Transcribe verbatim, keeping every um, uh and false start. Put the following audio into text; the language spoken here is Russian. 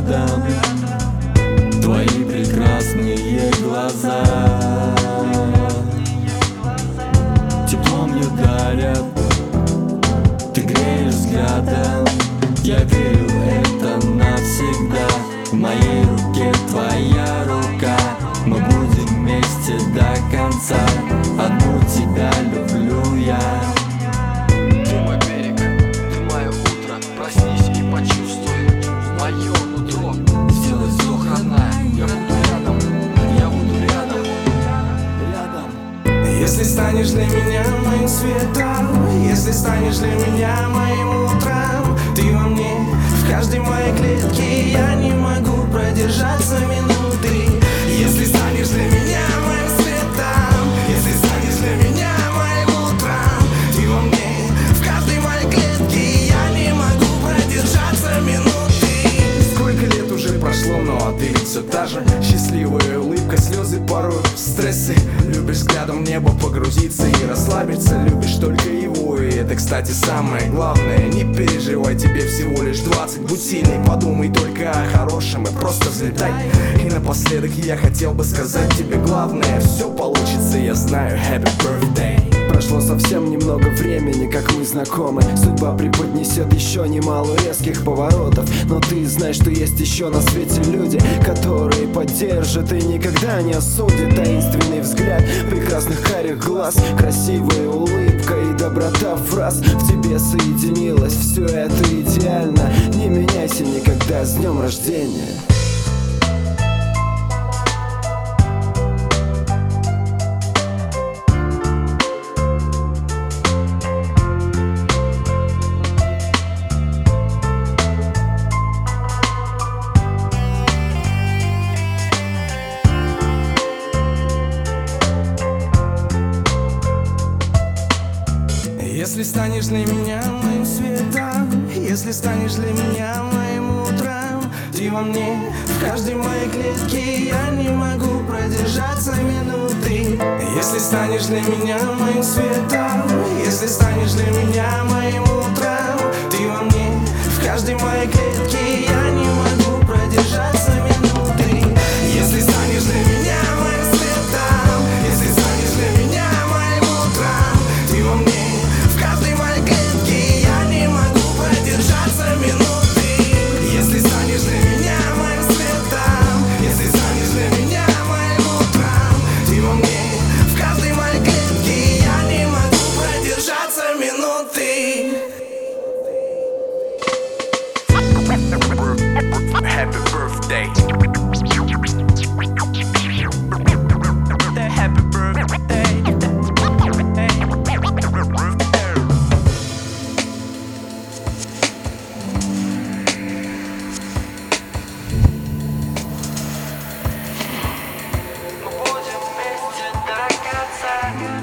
взглядом твои прекрасные глаза теплом не дарят, ты греешь взглядом. Я верю, это навсегда. В моей руке твоя рука, мы будем вместе до конца. Одну тебя люблю я. Ты мой берег, ты мое утро. Проснись и почувствуй мое нутро. Сделай вздох, родная, я буду рядом, я буду рядом, рядом. Если станешь для меня моим светом, если станешь для меня моим утром, ты во мне, в каждой моей клетке, я не могу продержаться минуты. Если станешь для меня моим светом, если станешь для меня моим утром, ты во мне, в каждой моей клетке, я не могу продержаться минуты. Сколько лет уже прошло, но а ты ведь все та же. Счастливая улыбка, слезы порой, стрессы. Любишь взглядом в небо погрузиться и расслабиться. Любишь только его, и это, кстати, самое главное. Не переживай, тебе всего лишь двадцать. Будь сильный, подумай только о хорошем и просто взлетай. И напоследок я хотел бы сказать тебе главное: все получится, я знаю. Happy birthday. Прошло совсем немного времени, как мы знакомы. Судьба преподнесет еще немало резких поворотов, но ты знаешь, что есть еще на свете люди, которые поддержат и никогда не осудят. Таинственный взгляд прекрасных карих глаз, красивая улыбка и доброта фраз. В тебе соединилось все это идеально. Не меняйся никогда, с днем рождения. Если станешь для меня моим светом, если станешь для меня моим утром, ты во мне, в каждой моей клетке, я не могу продержаться минуты. Если станешь для меня моим светом, если станешь для меня моим утром, ты во мне, в каждой моей клетке, я не могу продержаться минуты. Если станешь для меня моим светом, если станешь для меня моим утром, ты во мне, в каждой моей клетке, я не могу продержаться минуты. Если станешь для меня моим светом, если станешь для меня моим утром, ты во мне, в каждой моей клетке, я не могу продержаться минуты. Happy birthday. Happy birthday. Мы будем вместе до конца.